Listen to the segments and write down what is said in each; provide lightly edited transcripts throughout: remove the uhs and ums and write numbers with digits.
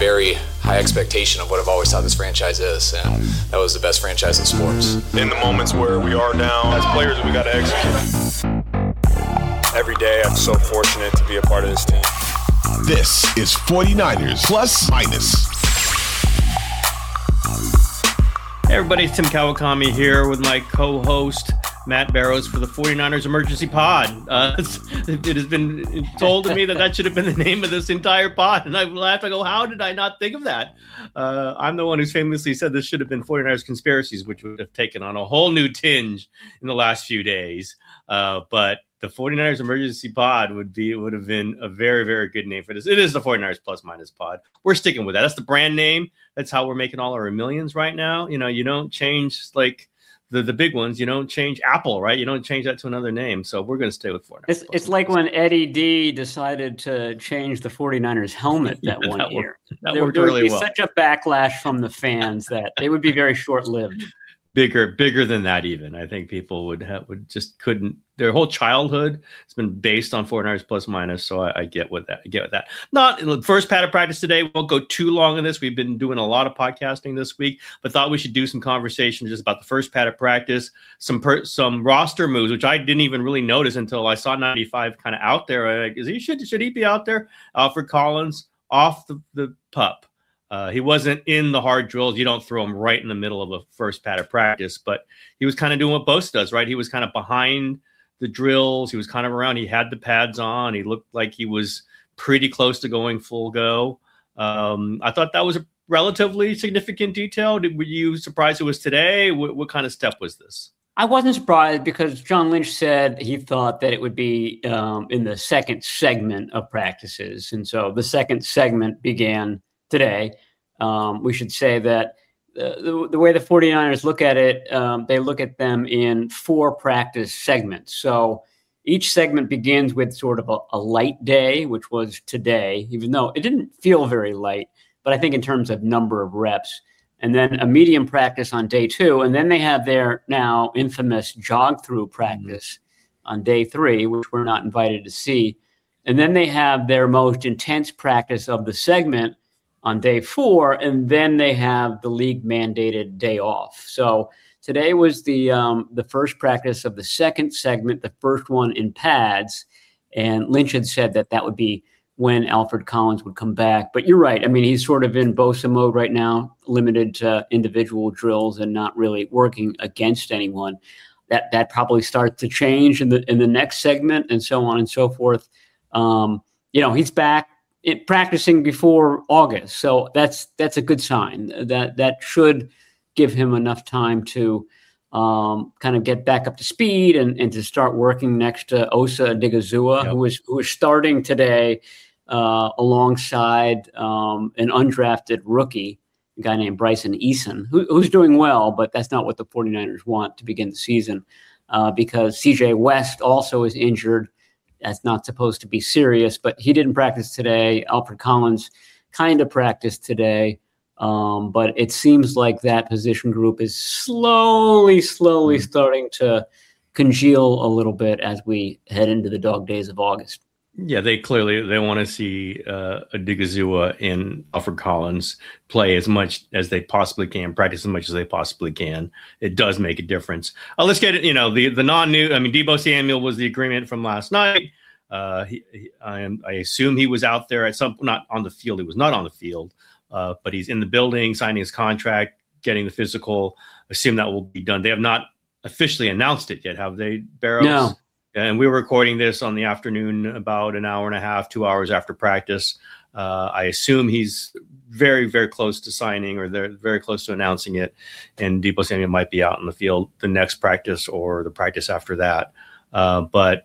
very high expectation of what I've always thought this franchise is, and that was the best franchise in sports. In the moments where we are down, as players, we got to execute. Every day, I'm so fortunate to be a part of this team. This is 49ers Plus Minus. Hey everybody, it's Tim Kawakami here with my co-host Matt Barrows for the 49ers Emergency Pod. It has been told to me that should have been the name of this entire pod, and I laughed. I go, how did I not think of that? I'm the one who's famously said this should have been 49ers Conspiracies, which would have taken on a whole new tinge in the last few days. But the 49ers Emergency Pod would have been a very, very good name for this. It is the 49ers Plus Minus Pod. We're sticking with that. That's the brand name. That's how we're making all our millions right now. You know, you don't change like the big ones. You don't change Apple, right? You don't change that to another name. So we're going to stay with 49ers. It's like when Eddie D decided to change the 49ers helmet that year. There would be such a backlash from the fans that they would be very short-lived. Bigger than that even. I think people would couldn't. Their whole childhood has been based on 49ers Plus Minus, so I get with that. Not in the first pad of practice today. We won't go too long on this. We've been doing a lot of podcasting this week, but thought we should do some conversation just about the first pad of practice, some roster moves, which I didn't even really notice until I saw 95 kind of out there. Should he be out there? Alfred Collins off the pup. He wasn't in the hard drills. You don't throw him right in the middle of a first pad of practice, but he was kind of doing what Bosa does, right? He was kind of behind the drills. He was kind of around. He had the pads on. He looked like he was pretty close to going full go. I thought that was a relatively significant detail. Were you surprised it was today? What kind of step was this? I wasn't surprised because John Lynch said he thought that it would be in the second segment of practices. And so the second segment began today. We should say that the way the 49ers look at it, they look at them in 4 practice segments. So each segment begins with sort of a light day, which was today, even though it didn't feel very light, but I think in terms of number of reps. And then a medium practice on day 2. And then they have their now infamous jog-through practice on day 3, which we're not invited to see. And then they have their most intense practice of the segment on day 4, and then they have the league mandated day off. So today was the first practice of the second segment, the first one in pads, and Lynch had said that would be when Alfred Collins would come back. But you're right. I mean, he's sort of in Bosa mode right now, limited to individual drills and not really working against anyone. That probably starts to change in the next segment and so on and so forth. He's back practicing before August. So that's a good sign. That should give him enough time to kind of get back up to speed and to start working next to Osa Odighizuwa, who was starting today alongside an undrafted rookie, a guy named Bryson Eason, who's doing well, but that's not what the 49ers want to begin the season because CJ West also is injured. That's not supposed to be serious, but he didn't practice today. Alfred Collins kind of practiced today, but it seems like that position group is slowly starting to congeal a little bit as we head into the dog days of August. Yeah, they want to see Odighizuwa and Alfred Collins play as much as they possibly can, practice as much as they possibly can. It does make a difference. Let's get it. The non-new. I mean, Deebo Samuel was the agreement from last night. I assume he was out there not on the field. He was not on the field, but he's in the building, signing his contract, getting the physical. Assume that will be done. They have not officially announced it yet, have they, Barrows? No. And we were recording this on the afternoon, about an hour and a half, 2 hours after practice. I assume he's very, very close to signing, or they're very close to announcing it. And Deebo Samuel might be out in the field the next practice or the practice after that. But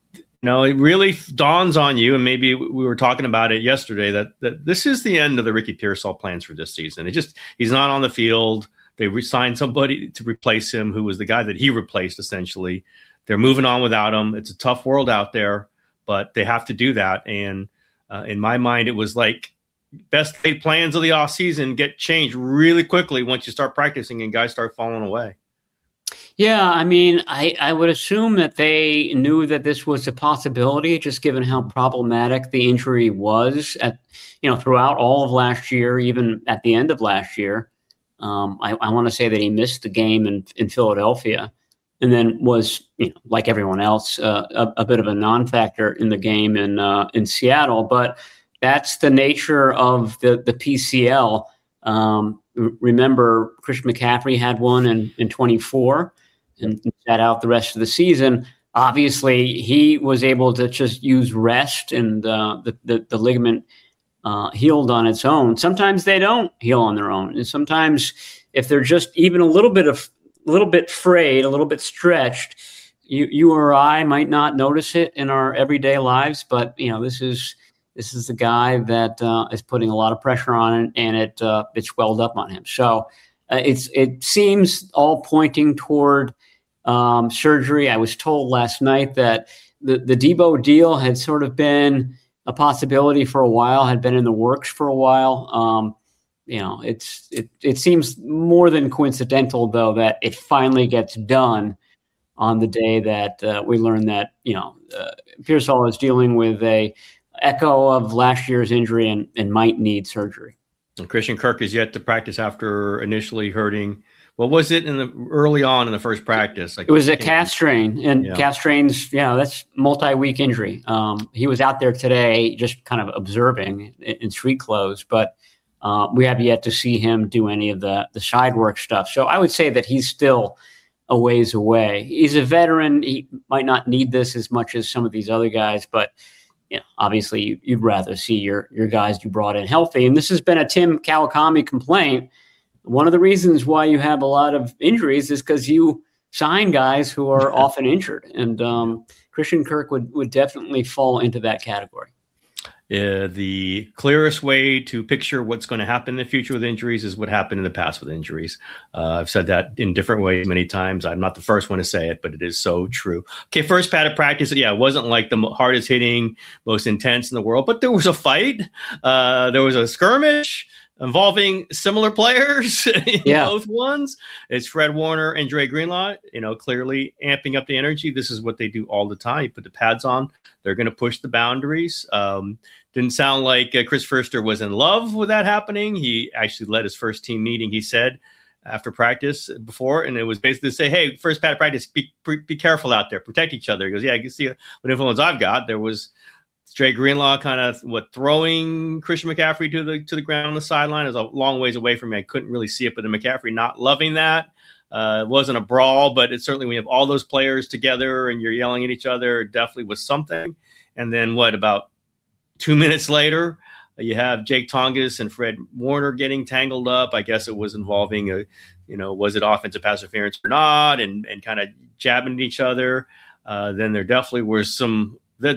it really dawns on you, and maybe we were talking about it yesterday, that this is the end of the Ricky Pearsall plans for this season. He's not on the field. They re-signed somebody to replace him, who was the guy that he replaced, essentially. They're moving on without him. It's a tough world out there, but they have to do that. And in my mind, it was like best laid plans of the offseason get changed really quickly once you start practicing and guys start falling away. Yeah, I mean, I would assume that they knew that this was a possibility, just given how problematic the injury was throughout all of last year, even at the end of last year. I want to say that he missed the game in Philadelphia, and then was, like everyone else, a bit of a non-factor in the game in Seattle. But that's the nature of the PCL. Remember, Christian McCaffrey had one in 24 and sat out the rest of the season. Obviously, he was able to just use rest, and the ligament healed on its own. Sometimes they don't heal on their own, and sometimes if they're just even a little bit frayed, a little bit stretched, you or I might not notice it in our everyday lives. But this is the guy that is putting a lot of pressure on it, and it swelled up on him. So it seems all pointing toward surgery. I was told last night that the Debo deal had sort of been a possibility for a while, had been in the works for a while. It seems more than coincidental, though, that it finally gets done on the day that we learn that Pearsall is dealing with a echo of last year's injury and might need surgery. And Christian Kirk is yet to practice after initially hurting. What was it early on in the first practice? It was a calf strain, and calf strains, that's multi-week injury. He was out there today just kind of observing in street clothes, but we have yet to see him do any of the side work stuff. So I would say that he's still a ways away. He's a veteran. He might not need this as much as some of these other guys, but obviously you'd rather see your guys you brought in healthy. And this has been a Tim Kawakami complaint. One of the reasons why you have a lot of injuries is because you sign guys who are often injured. And Christian Kirk would definitely fall into that category. The clearest way to picture what's going to happen in the future with injuries is what happened in the past with injuries. I've said that in different ways many times. I'm not the first one to say it, but it is so true. Okay, first pad of practice. Yeah, it wasn't like the hardest hitting, most intense in the world, but there was a fight. There was a skirmish involving similar players in both ones. It's Fred Warner and Dre Greenlaw, clearly amping up the energy. This is what they do all the time. You put the pads on, they're going to push the boundaries. Didn't sound like Chris Foerster was in love with that happening. He actually led his first team meeting, he said, after practice before, and it was basically to say, hey, first pad of practice, be careful out there, protect each other. He goes, yeah, I can see what influence I've got. There was Dre Greenlaw kind of throwing Christian McCaffrey to the ground on the sideline. It was a long ways away from me. I couldn't really see it, but the McCaffrey not loving that. It wasn't a brawl, but it certainly, when you have all those players together and you're yelling at each other, it definitely was something. And then about 2 minutes later, you have Jake Tonges and Fred Warner getting tangled up. I guess it was involving was it offensive pass interference or not, and kind of jabbing at each other. Then there definitely was some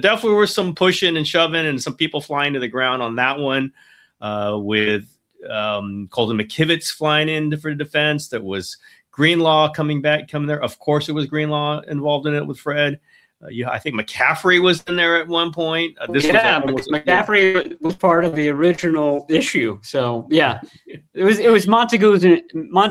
pushing and shoving and some people flying to the ground on that one, with Colton McKivitz flying in for defense. That was Greenlaw coming there. Of course, it was Greenlaw involved in it with Fred. I think McCaffrey was in there at one point. McCaffrey was part of the original issue. So it was Montagues and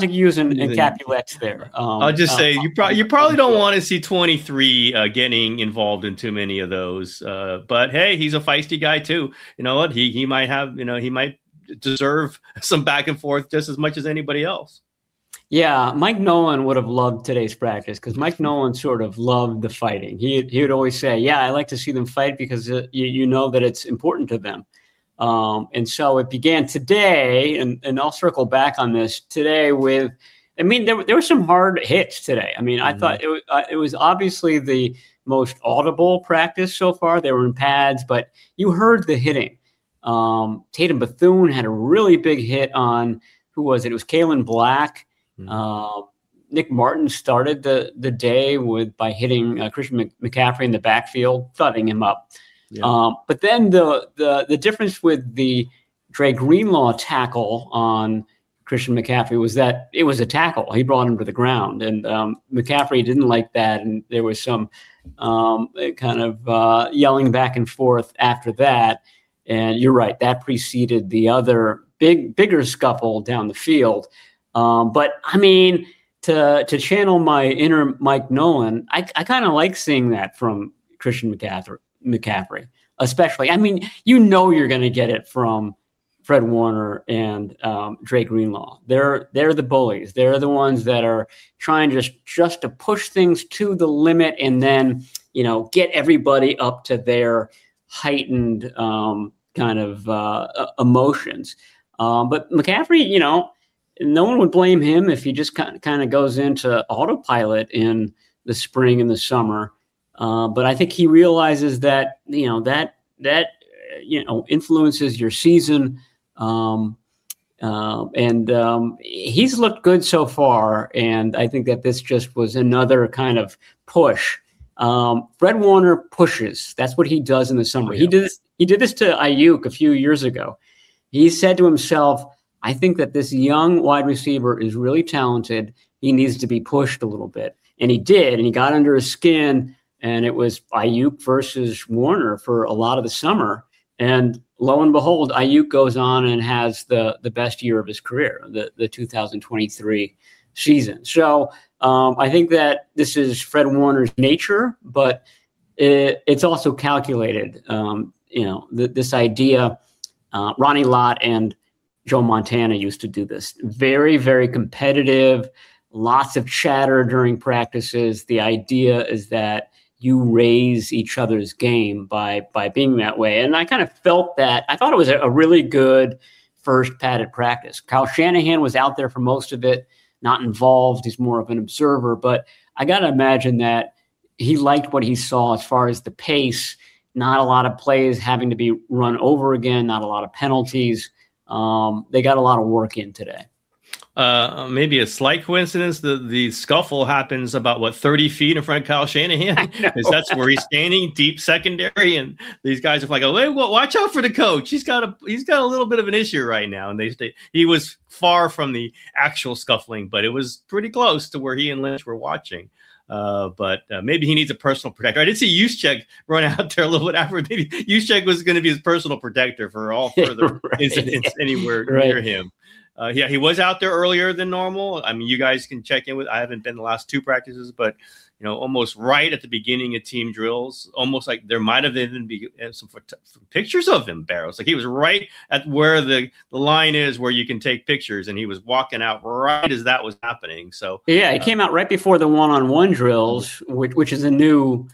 Capulex there. I'll just say you probably don't want to see 23 getting involved in too many of those. But hey, he's a feisty guy too. You know what? He might have. He might deserve some back and forth just as much as anybody else. Yeah, Mike Nolan would have loved today's practice because Mike Nolan sort of loved the fighting. He would always say, yeah, I like to see them fight because you know that it's important to them. And so it began today, and I'll circle back on this today with, there were some hard hits today. I thought it was obviously the most audible practice so far. They were in pads, but you heard the hitting. Tatum Bethune had a really big hit on, who was it? It was Kalen Black. Nick Martin started the day by hitting Christian McCaffrey in the backfield, thudding him up. Yeah. But then the difference with the Dre Greenlaw tackle on Christian McCaffrey was that it was a tackle. He brought him to the ground, and McCaffrey didn't like that, and there was some kind of yelling back and forth after that. And you're right, that preceded the other bigger scuffle down the field. But to channel my inner Mike Nolan, I kind of like seeing that from Christian McCaffrey, especially. I mean, you're going to get it from Fred Warner and Dre Greenlaw. They're the bullies. They're the ones that are trying just to push things to the limit and then, get everybody up to their heightened kind of emotions. But McCaffrey, no one would blame him if he just kind of goes into autopilot in the spring and the summer. But I think he realizes that, that influences your season. He's looked good so far. And I think that this just was another kind of push. Fred Warner pushes. That's what he does in the summer. He did this to Ayuk a few years ago. He said to himself, I think that this young wide receiver is really talented. He needs to be pushed a little bit. And he did, and he got under his skin, and it was Ayuk versus Warner for a lot of the summer. And lo and behold, Ayuk goes on and has the best year of his career, the 2023 season. So I think that this is Fred Warner's nature, but it's also calculated. This idea, Ronnie Lott and Joe Montana used to do this. Very, very competitive, lots of chatter during practices. The idea is that you raise each other's game by being that way. And I kind of felt that. I thought it was a really good first padded practice. Kyle Shanahan was out there for most of it, not involved. He's more of an observer. But I got to imagine that he liked what he saw as far as the pace, not a lot of plays having to be run over again, not a lot of penalties. They got a lot of work in today. Maybe a slight coincidence. The scuffle happens about 30 feet in front of Kyle Shanahan, because that's where he's standing, deep secondary, and these guys are like, "Oh, hey, watch out for the coach. He's got a little bit of an issue right now." And he was far from the actual scuffling, but it was pretty close to where he and Lynch were watching. But maybe he needs a personal protector. I did see Juszczyk run out there a little bit after. Maybe Juszczyk was going to be his personal protector for all further incidents anywhere near him. He was out there earlier than normal. I mean, you guys can check in with. I haven't been the last two practices, but almost right at the beginning of team drills, almost like there might have even been some pictures of him, Barrows. Like he was right at where the line is where you can take pictures, and he was walking out right as that was happening. So he came out right before the one-on-one drills, which is a new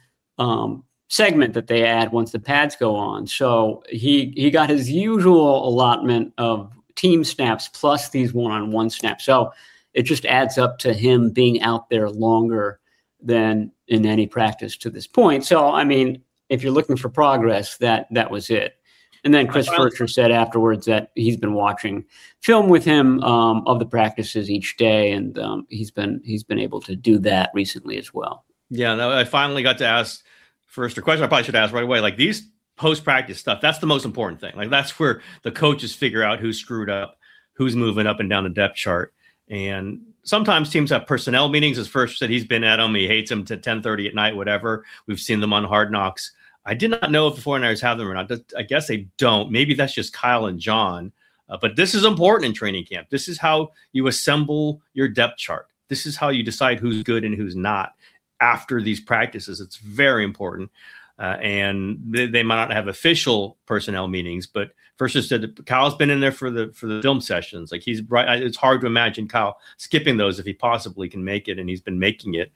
segment that they add once the pads go on. So he got his usual allotment of team snaps plus these one-on-one snaps. So it just adds up to him being out there longer than in any practice to this point. So, I mean, if you're looking for progress, that was it. And then Chris Furcher said afterwards that he's been watching film with him of the practices each day, and he's been able to do that recently as well. Yeah, I finally got to ask Furcher a question I probably should ask right away. Like these post-practice stuff, that's the most important thing. Like that's where the coaches figure out who's screwed up, who's moving up and down the depth chart. And sometimes teams have personnel meetings. As Furcher said, he's been at them. He hates them to 10:30 at night, whatever. We've seen them on Hard Knocks. I did not know if the 49ers have them or not. I guess they don't. Maybe that's just Kyle and John. But this is important in training camp. This is how you assemble your depth chart. This is how you decide who's good and who's not after these practices. It's very important. And they might not have official personnel meetings, but Furcher said that Kyle's been in there for the film sessions. Like he's right. It's hard to imagine Kyle skipping those if he possibly can make it, and he's been making it.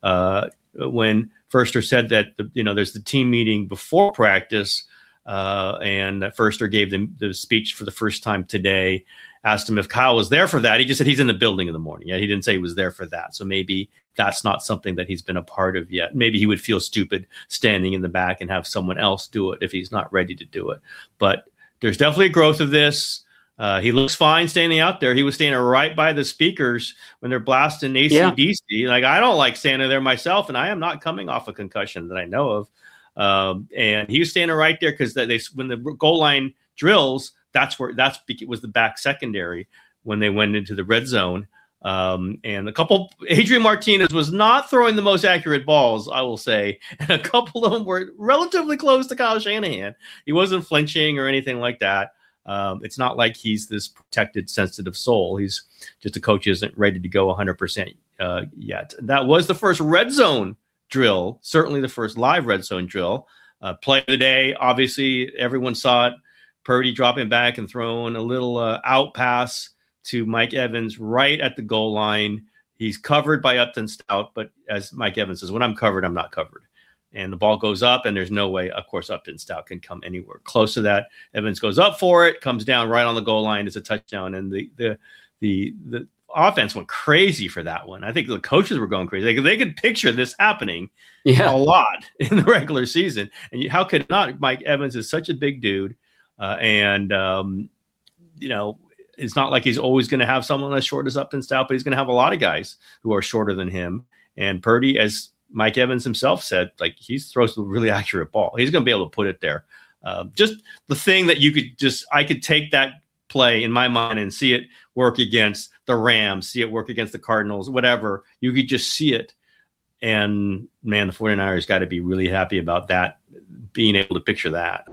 When Furcher said that there's the team meeting before practice, and Furcher gave them the speech for the first time today. Asked him if Kyle was there for that. He just said he's in the building in the morning. Yeah, he didn't say he was there for that. So maybe that's not something that he's been a part of yet. Maybe he would feel stupid standing in the back and have someone else do it if he's not ready to do it. But there's definitely a growth of this. He looks fine standing out there. He was standing right by the speakers when they're blasting AC/DC. Yeah. Like I don't like standing there myself, and I am not coming off a concussion that I know of. And he was standing right there because when the goal line drills, that was the back secondary when they went into the red zone. And Adrian Martinez was not throwing the most accurate balls, I will say. And a couple of them were relatively close to Kyle Shanahan. He wasn't flinching or anything like that. It's not like he's this protected, sensitive soul. He's just a coach who isn't ready to go 100% yet. That was the first red zone drill, certainly the first live red zone drill. Play of the day, obviously, everyone saw it. Purdy dropping back and throwing a little out pass to Mike Evans right at the goal line. He's covered by Upton Stout, but as Mike Evans says, when I'm covered, I'm not covered. And the ball goes up, and there's no way, of course, Upton Stout can come anywhere close to that. Evans goes up for it, comes down right on the goal line. It's a touchdown, and the offense went crazy for that one. I think the coaches were going crazy. They could picture this happening a lot in the regular season. And how could not? Mike Evans is such a big dude, and it's not like he's always going to have someone as short as Upton Stout, but he's going to have a lot of guys who are shorter than him. And Purdy, as Mike Evans himself said, like, he throws a really accurate ball. He's going to be able to put it there. Just the thing that I could take that play in my mind and see it work against the Rams, see it work against the Cardinals, whatever. You could just see it. And man, the 49ers got to be really happy about that, being able to picture that.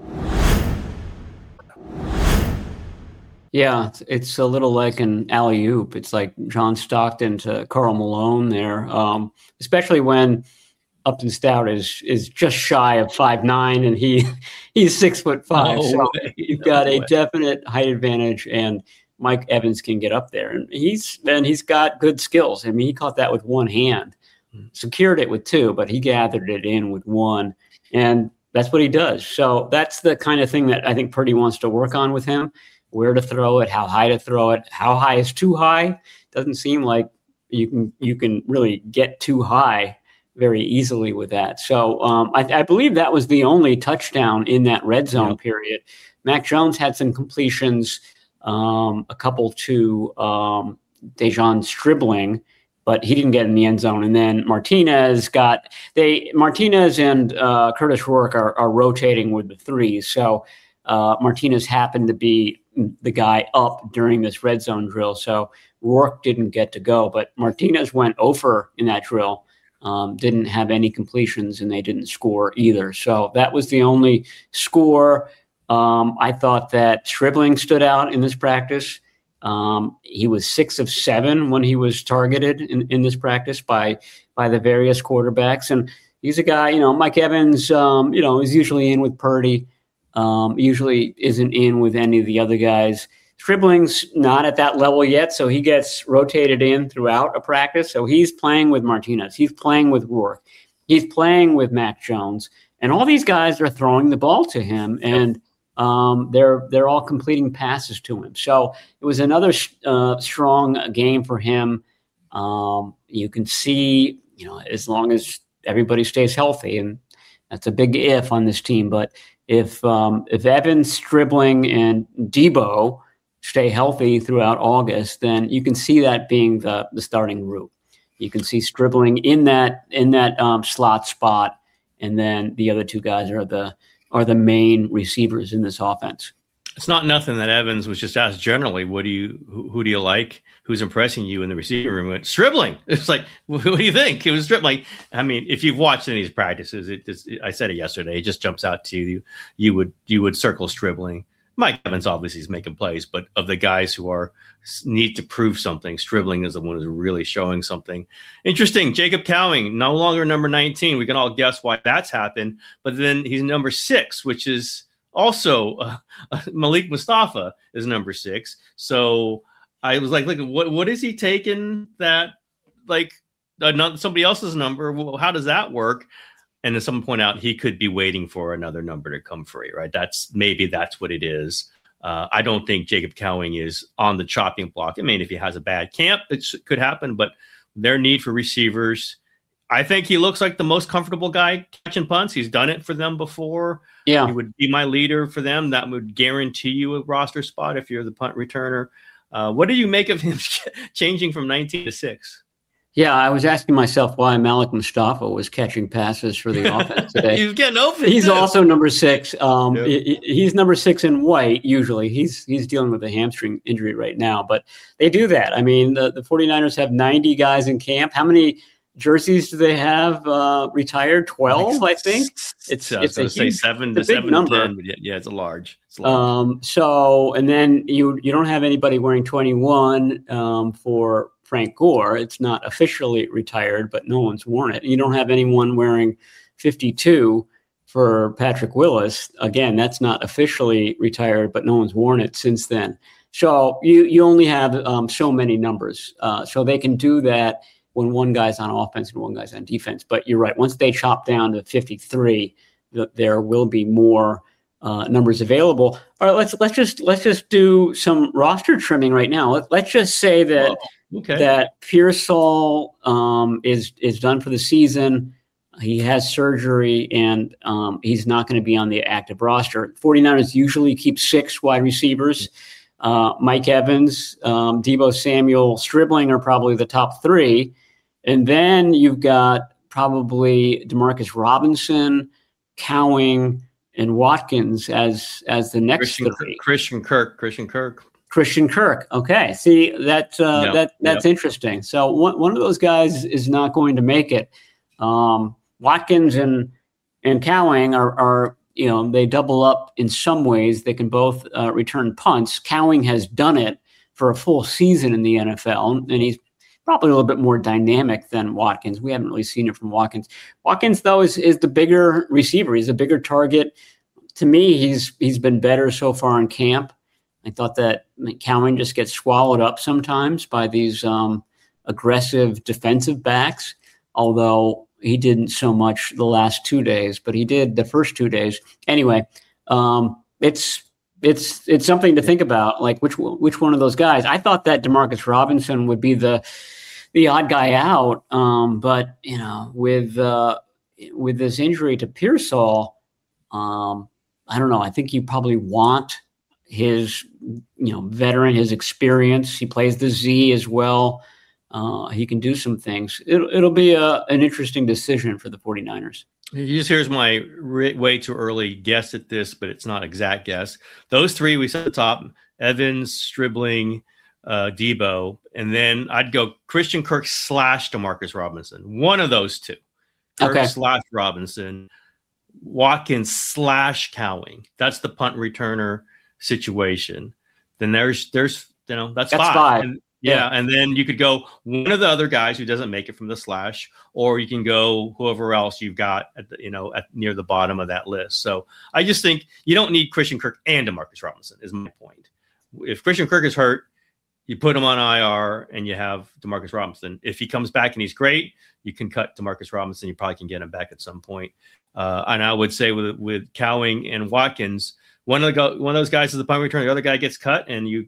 Yeah, it's a little like an alley-oop. It's like John Stockton to Karl Malone there, especially when Upton Stout is just shy of 5'9", and he's 6'5". So you've got a definite height advantage, and Mike Evans can get up there, and he's got good skills. I mean, he caught that with one hand, secured it with two, but he gathered it in with one, and that's what he does. So that's the kind of thing that I think Purdy wants to work on with him. Where to throw it, how high to throw it, how high is too high. Doesn't seem like you can really get too high very easily with that. So I believe that was the only touchdown in that red zone period. Mac Jones had some completions, a couple to Dejon Stribling, but he didn't get in the end zone. And then Martinez and Curtis Rourke are rotating with the threes. So Martinez happened to be the guy up during this red zone drill. So Rourke didn't get to go, but Martinez went over in that drill, didn't have any completions, and they didn't score either. So that was the only score. I thought that Stribling stood out in this practice. He was 6 of 7 when he was targeted in this practice by the various quarterbacks. And he's a guy, Mike Evans, is usually in with Purdy. Usually isn't in with any of the other guys. Stribling's not at that level yet, so he gets rotated in throughout a practice. So he's playing with Martinez. He's playing with Rourke. He's playing with Mac Jones. And all these guys are throwing the ball to him, and they're all completing passes to him. So it was another strong game for him. You can see, as long as everybody stays healthy, and that's a big if on this team, but if Evans, Stribling, and Debo stay healthy throughout August, then you can see that being the starting route. You can see Stribling in that slot spot, and then the other two guys are the main receivers in this offense. It's not nothing that Evans was just asked generally, who do you like? Who's impressing you in the receiving room? Went, Stribling. It's like, what do you think? It was Stribling. I mean, if you've watched any of these practices, I said it yesterday, it just jumps out to you. You would circle Stribling. Mike Evans obviously is making plays, but of the guys who need to prove something, Stribling is the one who's really showing something. Interesting. Jacob Cowing, no longer number 19. We can all guess why that's happened, but then he's number 6, which is also Malik Mustafa is number 6. So I was like, what is he taking that, like, somebody else's number? Well, how does that work? And then someone point out he could be waiting for another number to come free, right? That's what it is. I don't think Jacob Cowing is on the chopping block. I mean, if he has a bad camp, it could happen, but their need for receivers, I think he looks like the most comfortable guy catching punts. He's done it for them before. Yeah. He would be my leader for them. That would guarantee you a roster spot if you're the punt returner. What do you make of him changing from 19 to 6? Yeah, I was asking myself why Malik Mustafa was catching passes for the offense today. He's getting open. He's also number 6. He's number 6 in white, usually. He's dealing with a hamstring injury right now, but they do that. I mean, the 49ers have 90 guys in camp. How many jerseys do they have retired? 12, I think. It's a say 7 to 7 number. 10, yeah, it's large. So, and then you don't have anybody wearing 21 for Frank Gore. It's not officially retired, but no one's worn it. And you don't have anyone wearing 52 for Patrick Willis. Again, that's not officially retired, but no one's worn it since then. So you only have so many numbers. So they can do that when one guy's on offense and one guy's on defense. But you're right. Once they chop down to 53, there will be more numbers available. All right, let's just do some roster trimming right now. Let's just say that that Pearsall is done for the season. He has surgery, and he's not going to be on the active roster. 49ers usually keep 6 wide receivers. Mike Evans, Deebo Samuel, Stribling are probably the top 3. And then you've got probably Demarcus Robinson, Cowing, and Watkins as the next 3. Christian Kirk. Okay. See, that's interesting. So one of those guys is not going to make it. Watkins and Cowing are they double up in some ways. They can both return punts. Cowing has done it for a full season in the NFL, and he's probably a little bit more dynamic than Watkins. We haven't really seen it from Watkins. Watkins, though, is the bigger receiver. He's a bigger target. To me, he's been better so far in camp. I thought that Cowing just gets swallowed up sometimes by these aggressive defensive backs, although he didn't so much the last 2 days, but he did the first 2 days. Anyway, it's something to think about, like which one of those guys. I thought that Demarcus Robinson would be the odd guy out, but with this injury to Pearsall, I don't know. I think you probably want his veteran, his experience. He plays the Z as well. He can do some things. It'll be an interesting decision for the 49ers. Here's my way too early guess at this, but it's not exact guess. Those 3 we set at the top: Evans, Stribling, Deebo, and then I'd go Christian Kirk / Demarcus Robinson. One of those 2. Kirk / Robinson, Watkins / Cowing. That's the punt returner situation. Then there's that's 5. And then you could go one of the other guys who doesn't make it from the slash, or you can go whoever else you've got at near the bottom of that list. So I just think you don't need Christian Kirk and Demarcus Robinson is my point. If Christian Kirk is hurt, you put him on IR and you have Demarcus Robinson. If he comes back and he's great, you can cut Demarcus Robinson. You probably can get him back at some point. And I would say with Cowing and Watkins, one of those guys is the punt returner. The other guy gets cut, and you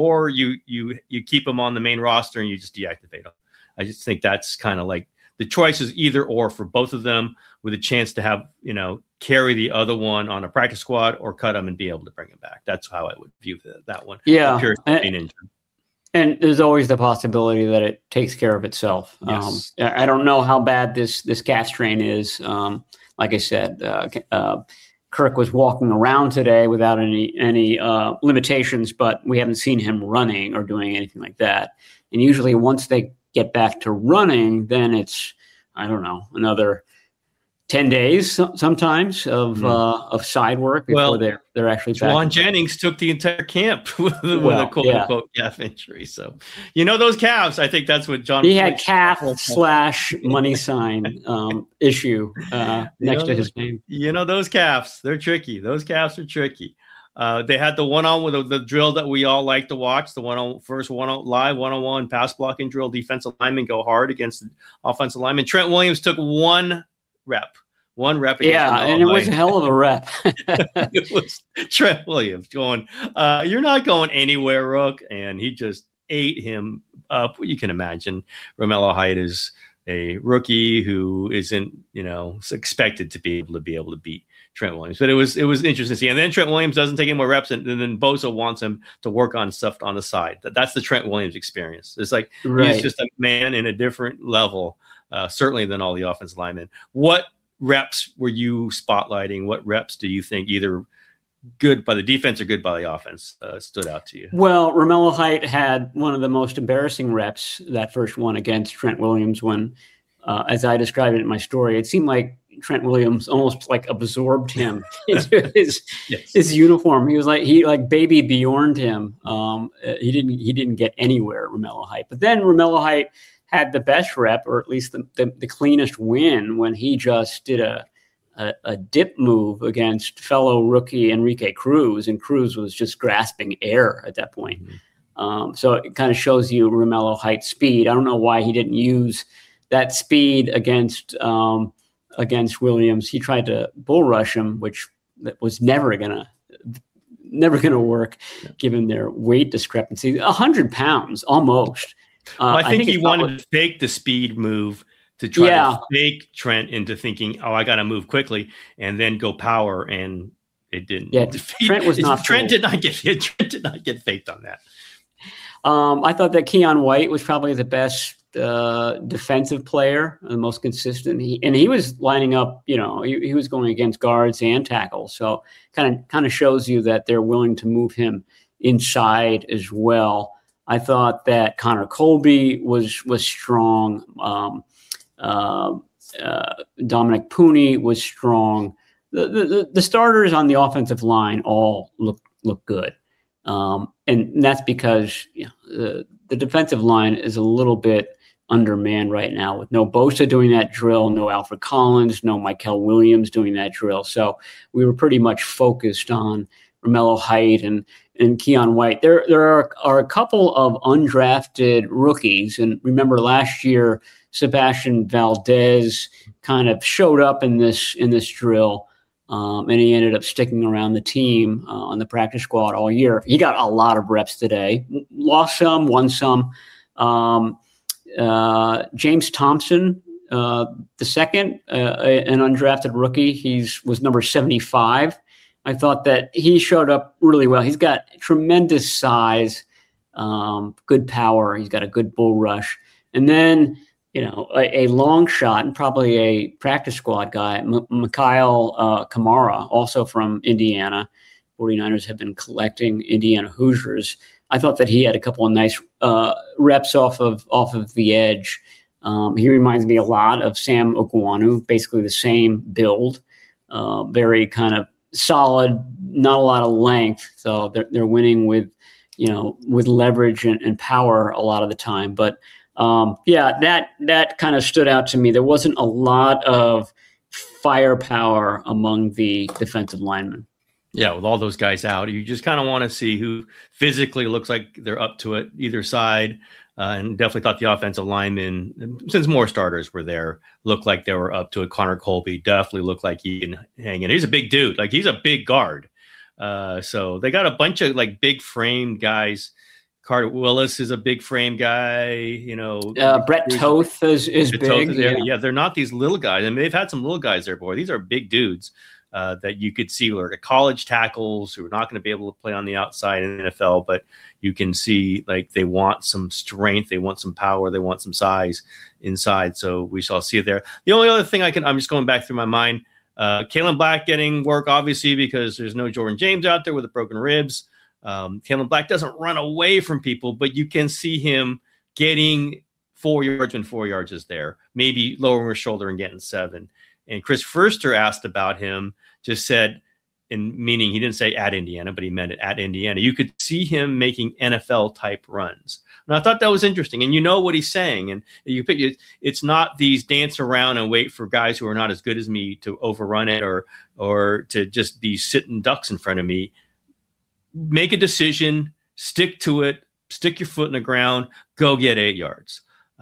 keep him on the main roster and you just deactivate him. I just think that's kind of like the choice is either or for both of them, with a chance to have carry the other one on a practice squad or cut him and be able to bring him back. That's how I would view that one. Yeah, and there's always the possibility that it takes care of itself. Yes. I don't know how bad this calf strain is. Like I said, Kirk was walking around today without any limitations, but we haven't seen him running or doing anything like that. And usually once they get back to running, then it's, I don't know, another 10 days sometimes of side work before they're actually back. Juwan Jennings took the entire camp with a quote-unquote calf injury. So, those calves, I think that's what John... He had calf / money sign issue next to his name. Those calves, they're tricky. Those calves are tricky. They had the one-on with the drill that we all like to watch, the one-on-one pass blocking drill. Defensive linemen go hard against the offensive linemen. Trent Williams took one rep. And it was a hell of a rep. It was Trent Williams going, you're not going anywhere, Rook. And he just ate him up. You can imagine Romello Height is a rookie who isn't, expected to be able to beat Trent Williams. But it was interesting to see. And then Trent Williams doesn't take any more reps, and then Bosa wants him to work on stuff on the side. That's the Trent Williams experience. It's like he's just a man in a different level, certainly than all the offensive linemen. What reps were you spotlighting? What reps do you think either good by the defense or good by the offense stood out to you? Well, Romello Height had one of the most embarrassing reps, that first one against Trent Williams, when, as I described it in my story, it seemed like Trent Williams almost like absorbed him into Yes. his uniform. He was like, he like baby Bjorned him. He didn't get anywhere at Romello Height. But then Romello Height had the best rep, or at least the cleanest win, when he just did a dip move against fellow rookie Enrique Cruz, and Cruz was just grasping air at that point. So it kind of shows you Romello Height's speed. I don't know why he didn't use that speed against Williams. He tried to bull rush him, which was never gonna work, given their weight discrepancy. 100 pounds almost. Well, I think he wanted to fake the speed move to try to fake Trent into thinking, "Oh, I got to move quickly," and then go power, and it didn't. Yeah, Trent was not. Trent did not get faked on that. I thought that Keon White was probably the best defensive player, the most consistent. He was lining up. He was going against guards and tackles, so kind of shows you that they're willing to move him inside as well. I thought that Connor Colby was strong. Dominic Pooney was strong. The starters on the offensive line all look good, and that's because the defensive line is a little bit undermanned right now, with no Bosa doing that drill, no Alfred Collins, no Michael Williams doing that drill. So we were pretty much focused on Romello Height and Keon White. There are a couple of undrafted rookies, and remember last year Sebastian Valdez kind of showed up in this drill, and he ended up sticking around the team on the practice squad all year. He got a lot of reps today, lost some, won some. James Thompson, the second, an undrafted rookie, was number 75. I thought that he showed up really well. He's got tremendous size, good power. He's got a good bull rush. And then, a long shot and probably a practice squad guy, Mikhail Kamara, also from Indiana. 49ers have been collecting Indiana Hoosiers. I thought that he had a couple of nice reps off of the edge. He reminds me a lot of Sam Okwonu, basically the same build, very kind of solid, not a lot of length. So they're winning with leverage and power a lot of the time. But that kind of stood out to me. There wasn't a lot of firepower among the defensive linemen. Yeah, with all those guys out, you just kind of want to see who physically looks like they're up to it, either side. And definitely thought the offensive linemen, since more starters were there, looked like they were up to it. Connor Colby definitely looked like he can hang in. He's a big dude. Like, he's a big guard. So they got a bunch of big frame guys. Carter Willis is a big frame guy. Brett Toth is big. Yeah, they're not these little guys. I mean, they've had some little guys there, boy. These are big dudes. That you could see were college tackles who are not going to be able to play on the outside in the NFL, but you can see they want some strength, they want some power, they want some size inside. So we shall see it there. The only other thing I'm just going back through my mind, Kalen Black getting work, obviously, because there's no Jordan James out there with the broken ribs. Kalen Black doesn't run away from people, but you can see him getting 4 yards when 4 yards is there, maybe lowering his shoulder and getting 7. And Chris Furster asked about him, just said, meaning he didn't say at Indiana, but he meant it at Indiana. You could see him making NFL-type runs. And I thought that was interesting. And you know what he's saying. And it's not these dance around and wait for guys who are not as good as me to overrun it or to just be sitting ducks in front of me. Make a decision, stick to it, stick your foot in the ground, go get 8 yards.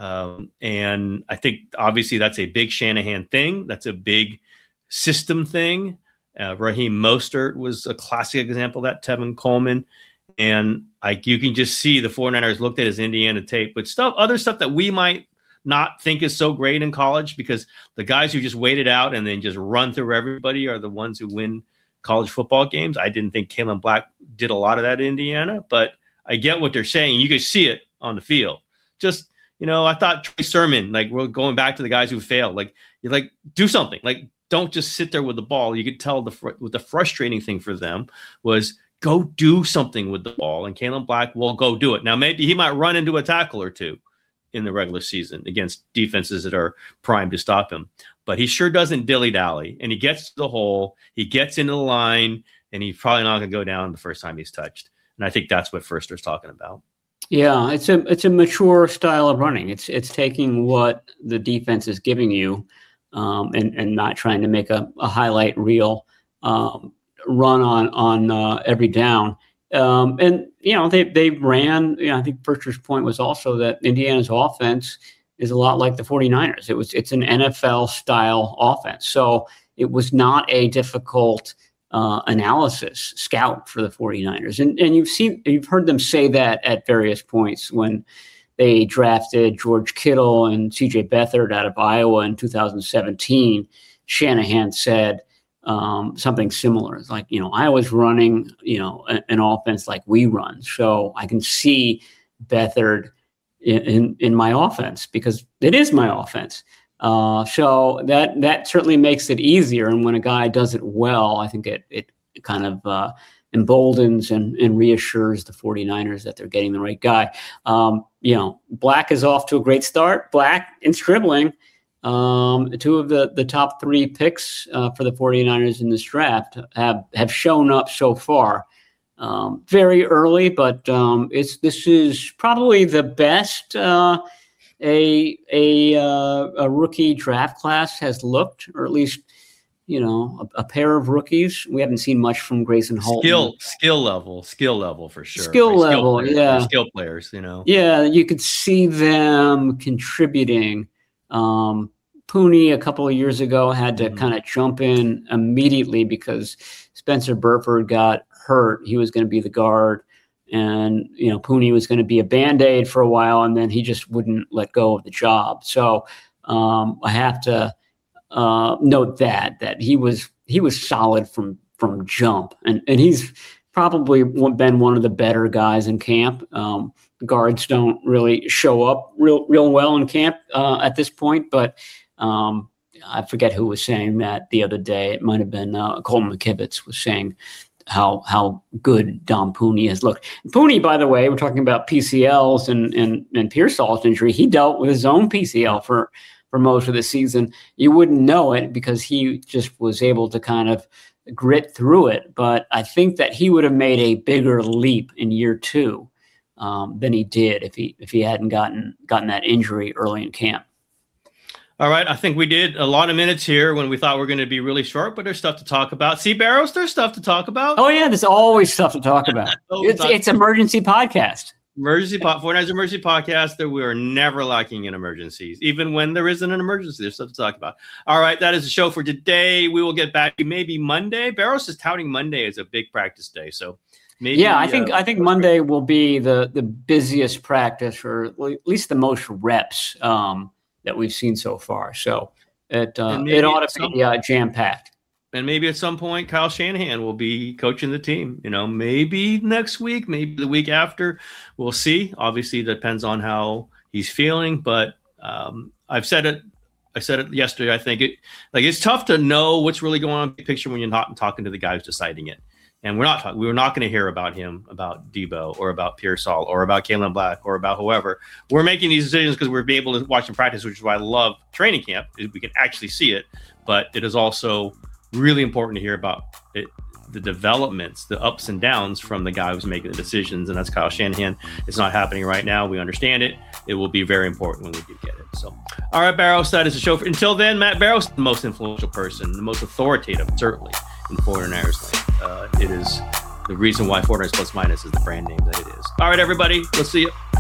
And I think obviously that's a big Shanahan thing. That's a big system thing. Raheem Mostert was a classic example of that, Tevin Coleman. And you can just see the 49ers looked at his Indiana tape, but other stuff that we might not think is so great in college, because the guys who just wait it out and then just run through everybody are the ones who win college football games. I didn't think Kalen Black did a lot of that in Indiana, but I get what they're saying. You can see it on the field. Just, I thought Trey Sermon, we're going back to the guys who failed. You're do something. Don't just sit there with the ball. You could tell the frustrating thing for them was go do something with the ball, and Kalen Black will go do it. Now, maybe he might run into a tackle or two in the regular season against defenses that are primed to stop him. But he sure doesn't dilly-dally, and he gets to the hole, he gets into the line, and he's probably not going to go down the first time he's touched. And I think that's what Foerster's talking about. Yeah, it's a mature style of running. It's taking what the defense is giving you, and not trying to make a highlight reel run on every down. And they ran. I think Foerster's point was also that Indiana's offense is a lot like the 49ers. It's an NFL style offense, so it was not a difficult analysis scout for the 49ers. And you've heard them say that at various points when they drafted George Kittle and CJ Beathard out of Iowa in 2017. Shanahan said something similar. It's like, Iowa's running, an offense like we run. So I can see Beathard in my offense because it is my offense. So that certainly makes it easier. And when a guy does it well, I think it kind of emboldens and reassures the 49ers that they're getting the right guy. Black is off to a great start. Black and Stribling, two of the top three picks for the 49ers in this draft have shown up so far. Very early, but this is probably the best a rookie draft class has looked, or at least a pair of rookies. We haven't seen much from Grayson Holton. Skill level for sure. Skill level, yeah. Skill players, Yeah, you could see them contributing. Pooney a couple of years ago had to kind of jump in immediately because Spencer Burford got hurt. He was going to be the guard, and Pooney was going to be a Band-Aid for a while, and then he just wouldn't let go of the job. So I have to note that he was solid from jump, and he's probably been one of the better guys in camp. Guards don't really show up real well in camp at this point, but I forget who was saying that the other day. It might have been Colton McKivitz was saying how good Dom Pooney has looked. Pooney, by the way, we're talking about PCLs and Pearsall's injury. He dealt with his own PCL for most of the season. You wouldn't know it because he just was able to kind of grit through it. But I think that he would have made a bigger leap in year two than he did if he hadn't gotten that injury early in camp. All right, I think we did a lot of minutes here when we thought we were going to be really short, but there's stuff to talk about. See, Barrows, there's stuff to talk about. Oh, yeah, there's always stuff to talk about. It's emergency podcast. 49ers emergency podcast. That we are never lacking in emergencies. Even when there isn't an emergency, there's stuff to talk about. All right, that is the show for today. We will get back to maybe Monday. Barrows is touting Monday as a big practice day, so maybe. Yeah, I think Monday will be the busiest practice, or at least the most reps that we've seen so far. So it ought to be jam-packed. And maybe at some point, Kyle Shanahan will be coaching the team. Maybe next week, maybe the week after. We'll see. Obviously, it depends on how he's feeling. But I said it yesterday. I think it's tough to know what's really going on in the picture when you're not talking to the guy who's deciding it. And we're not going to hear about him, about Debo, or about Pearsall, or about Kalen Black, or about whoever. We're making these decisions because we're able to watch them practice, which is why I love training camp. We can actually see it, but it is also really important to hear about it, the developments, the ups and downs from the guy who's making the decisions, and that's Kyle Shanahan. It's not happening right now. We understand it. It will be very important when we do get it. So, all right, Barrows, that is the show. Until then, Matt Barrows, the most influential person, the most authoritative, certainly, in 49ers land. It is the reason why 49ers Plus Minus is the brand name that it is. All right, everybody, let's see you.